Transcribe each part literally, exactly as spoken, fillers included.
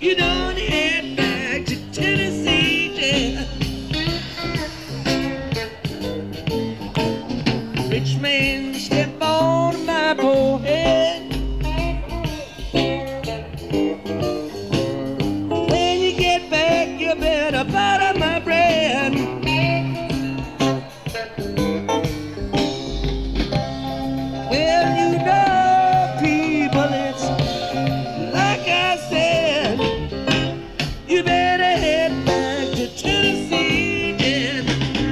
you don't head back to Tennessee, yeah. Rich man, step on my forehead. When you get back, you better butter my bread. Well, you know, people, it's like I said, you better head back to Tennessee, yeah.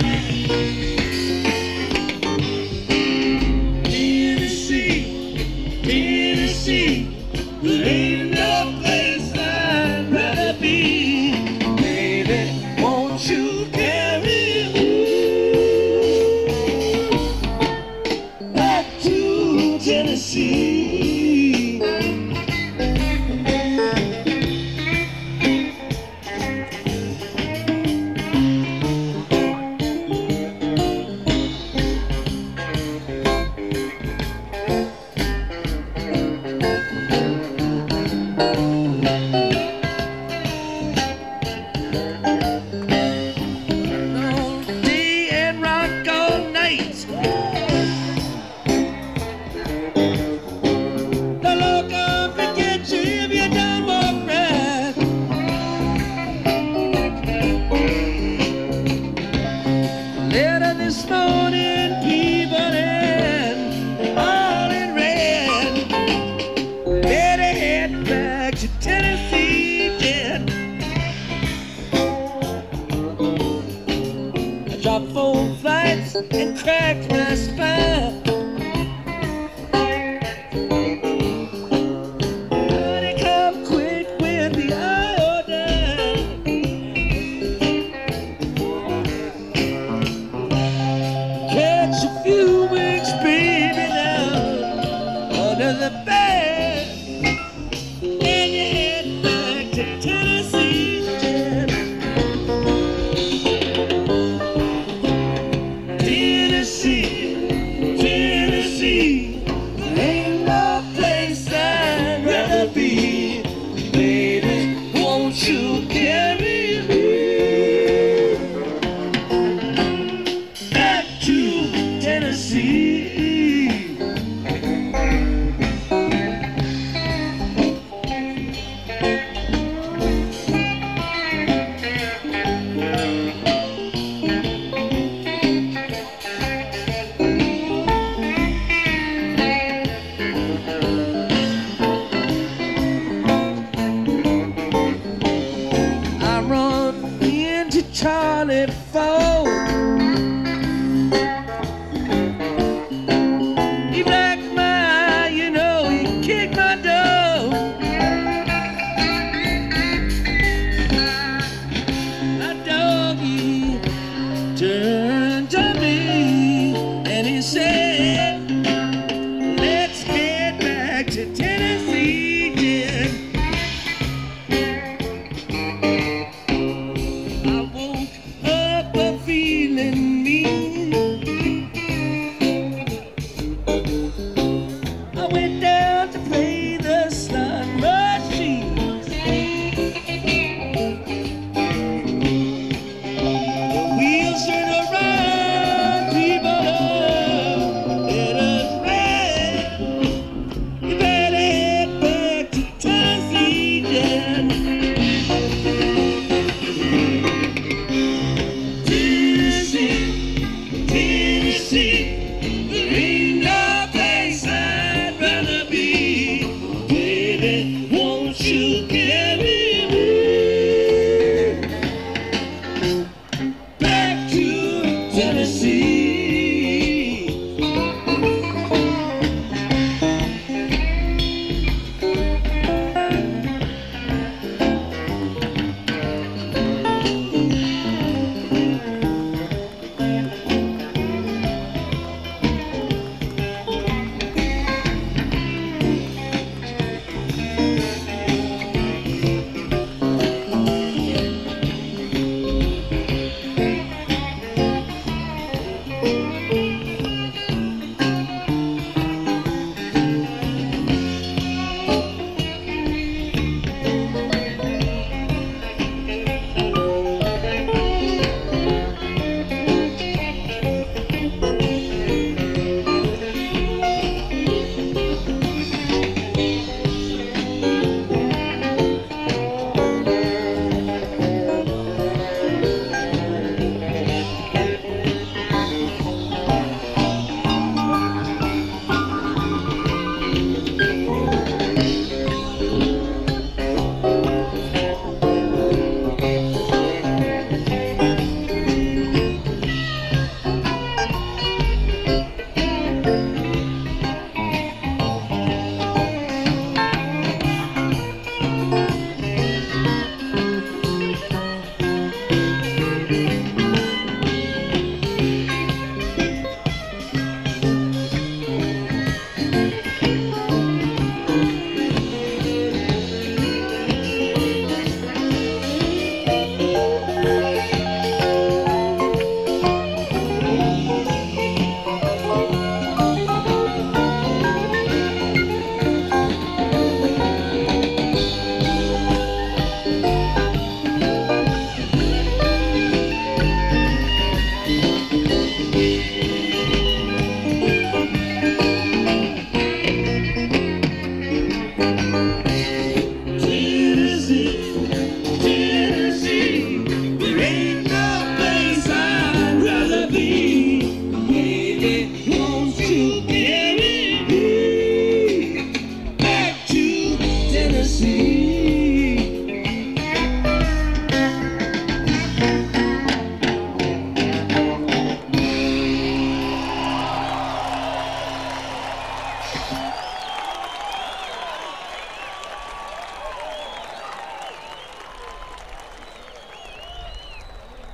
Tennessee, Tennessee, there ain't no place I'd rather be. Baby, won't you carry me back to Tennessee? All day and rock all night. The Lord come to get you if you don't walk right. Letter this morning, people, and all in red. Better head back to Tennessee, yeah. I dropped four flights and cracked my spine. Honey, come quick with the iodine. Catch a few weeks, baby, now under the bed. Then you head back to Tennessee, yeah. Tennessee, Tennessee, there ain't no place I'd rather be. Baby, won't you carry me back to Tennessee? I run into Charlie Ford. He blacked my eye, you know, he kicked my door. My doggy turned to me and he said, let's get back to Tennessee, yeah. I woke up a feeling mean. I went down to play the slot machines. The wheels turn around, people let us ride. You better head back to Tennessee, yeah. Tennessee, Tennessee, there ain't no place I'd rather be. Baby, won't you carry me back to Tennessee? machine.